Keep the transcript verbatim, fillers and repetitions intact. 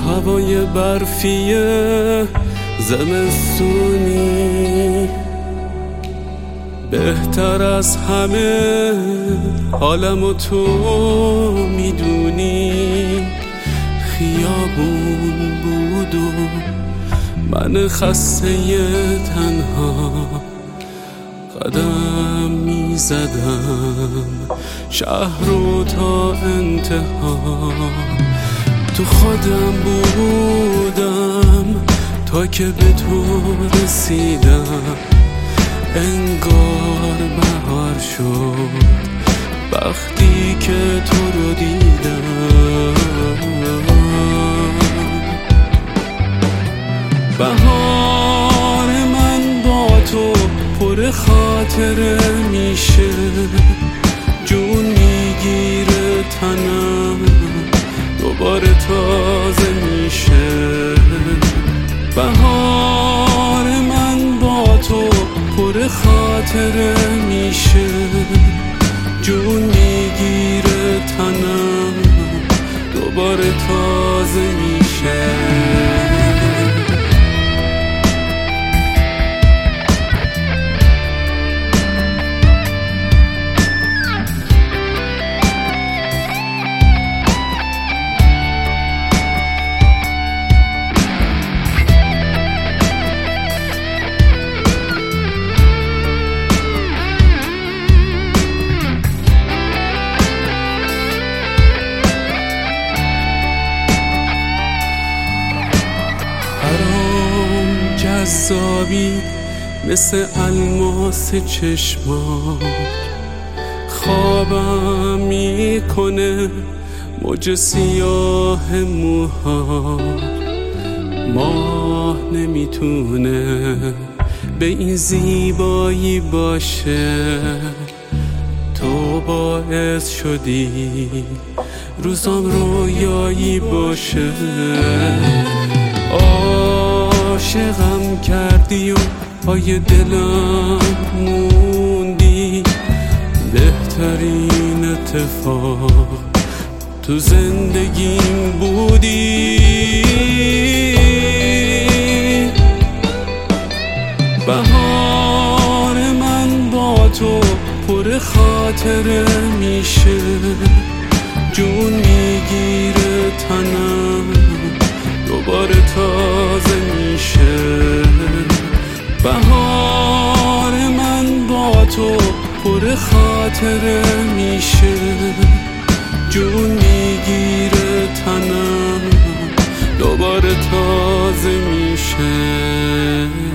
هوای برفی زمستونی بهتر از همه حالمو تو میدونی. خیابون بود و من خسته تنها قدم میزدم شهر رو تا انتها. تو خودم بودم تا که به تو رسیدم. انگار بهار شد وقتی که تو رو دیدم. بهار من با تو پر خاطره میشه. جون میگیره تنم دوباره تازه میشه. بهار من با تو پر خاطره میشه. جون میگیره تنم دوباره تازه میشه. جذابی مثل الماس چشمات خوابم میکنه. موج سیاه موهات ماه نمیتونه به این زیبایی باشه. تو باعث شدی روزام رویایی باشه. عاشقم کردی و پای دلم موندی. بهترین اتفاق تو زندگیم بودی. بهار من با تو پر خاطره میشه. جون میگیره تنم دوباره تازه میشه. بهار من با تو پر خاطره میشه. جون میگیره تنم دوباره تازه میشه.